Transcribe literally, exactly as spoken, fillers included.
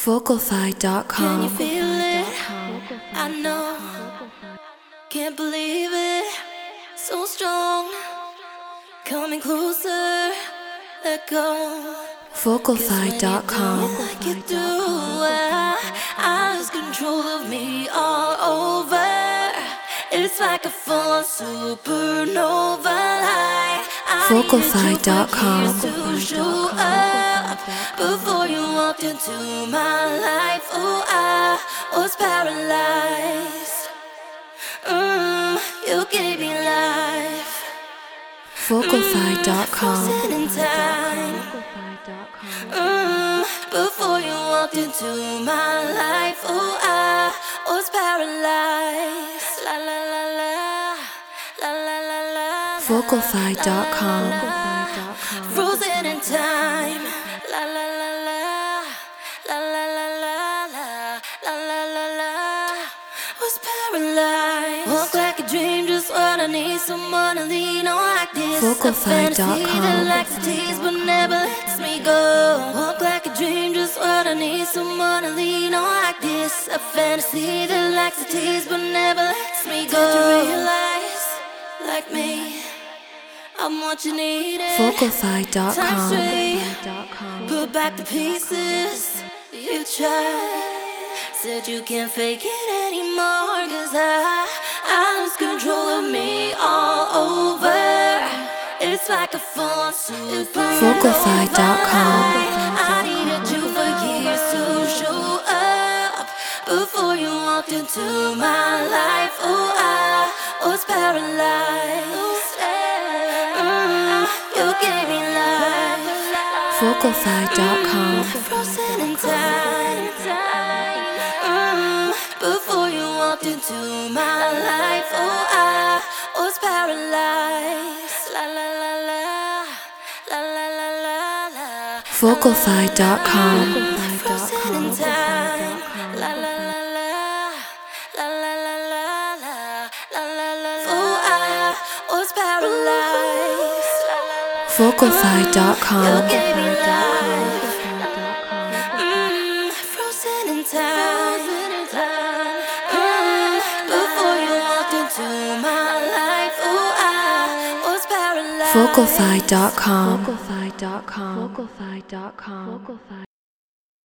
Vocalfy dot com. Can you feel it? I know. Can't believe it. So strong. Coming closer. Let go. Vocalfy dot com. Like you do, I, I lose control of me all over. It's like a full supernova light. Vocalfy dot com. To show up before you walked into my life. Oh, I was paralyzed. Mm, you gave me life. Vocalfy dot com. Frozen in time. Mm, before you walked into my life, oh, I was paralyzed. La la la la, la la la la. Vocalfy dot com. Frozen in time. La la la la, la la la la la, la la la la. Was paralyzed. Walk like a dream, just what I need. Someone to lean on like this. Vocalfy dot com. That likes to tease but never lets me go. Walk like a dream, just what I need. Someone to lean on like this. A fantasy that likes to tease but never lets me go. Did you realize, like me, I'm what you needed. Vocalfy dot Time com. straight, put back the pieces. You tried, said you can't fake it anymore. Cause I, I lose control of me all over. It's like a full super. Vocalfy dot com. I needed you for years to show up before you walked into my life. Oh, I was paralyzed. Mm, you gave me life. Vocalfy dot com. Frozen in time. Mm, before you walked into my life. Oh, I was paralyzed. La la la la, la la la la la. Vocalfy dot com. Frozen in time. La la la la, la la la la la, la la la la. Oh, I was paralyzed. Vocalfy dot You com. gave me life. Mm, frozen in time. Mm, before you walked into my life, oh, I was paralyzed. Vocalfy dot com. Vocalfy dot com. Vocalfy dot com.